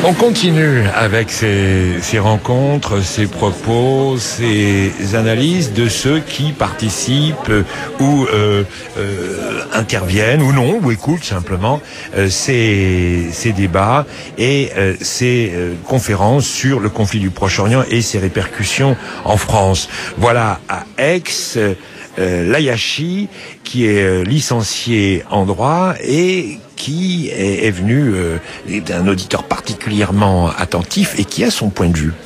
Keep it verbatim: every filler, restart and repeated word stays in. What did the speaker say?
On continue avec ces, ces rencontres, ces propos, ces analyses de ceux qui participent ou euh, euh, interviennent ou non, ou écoutent simplement euh, ces, ces débats et euh, ces euh, conférences sur le conflit du Proche-Orient et ses répercussions en France. Voilà à Aix, euh, Layachi, qui est euh, licencié en droit et qui est, est venu euh, d'un auditeur particulièrement attentif et qui a son point de vue.